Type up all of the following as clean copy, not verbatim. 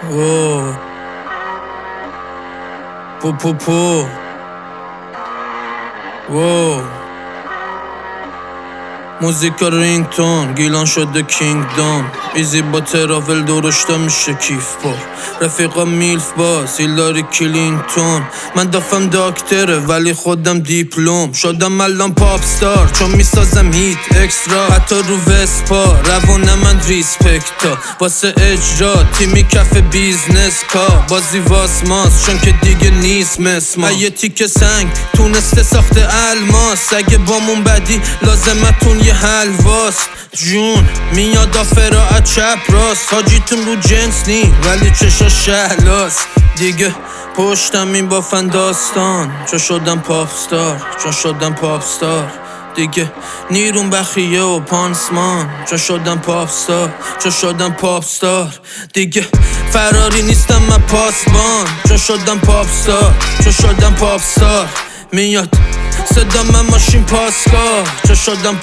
اوه پو پو پو اوه موزیکا رینگتون گیلان شده کینگدام ایزی با تراول درشتا میشه کیف بار رفیقا میلف باز هیلاری کلینتون من دفم داکتره ولی خودم دیپلوم شدم الان پاپ ستار چون میسازم هیت اکسترا حتی رو وسپا روون من ریسپکتا واسه اجرا تیمی کف بیزنس کا بازی واسماس چون که دیگه نیست مسما یه تیک سنگ تونسته ساخته الماس اگه بامون بدی لازمتون یه حلواست جون میاد آفرا چپ راست حاجیتون رو جنس نی ولی چشا شهلاست دیگه پشتم میبافن داستان چون شدم پاپ ستار دیگه نیرون بخیه و پانسمان چون شدم پاپ ستار دیگه فراری نیستم من پاسبان چون شدم پاپ ستار میاد صدا من ماشین پاسکار چون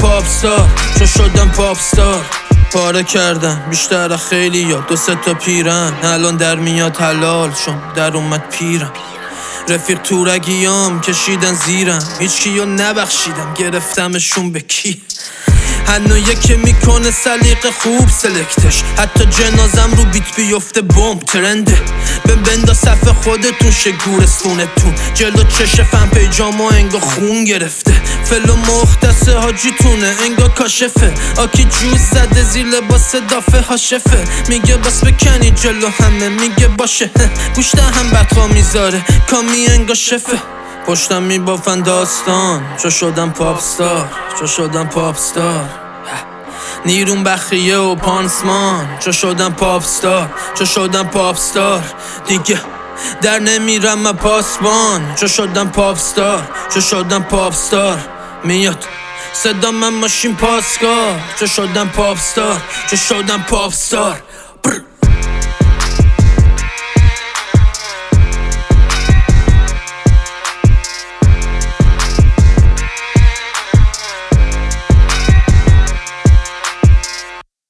شدم پاپ ستار پاره کردم بیشتر خیلی یا 2-3 تا پیرن الان در میاد حلال چون در اومد پیرم رفیق تورگیام کشیدن زیرم هیچ کیو نبخشیدم گرفتمشون به کی هنو یکی میکنه سلیقه خوب سلکتش حتی جنازم رو بیت بیفته بمب ترنده بندا صف خودتون شه گورستونتون جلو چش فن پیجامو انگا خون گرفته فلو مختصه حاجیتونه انگا کاشفه آکی جوز زده زیر لباس دافه هاشفه میگه باس بکنی جلو همه میگه باشه گوشت هم بطا میذاره کامی انگا شفه پشتم میبافن داستان چون شدم پاپ ستار نیرون بخیه و پانسمان چون شدم پاپ ستار دیگه در نمیرم من پاسبان چون شدم پاپ ستار میاد صدا من ماشین پاسکار چون شدم پاپ ستار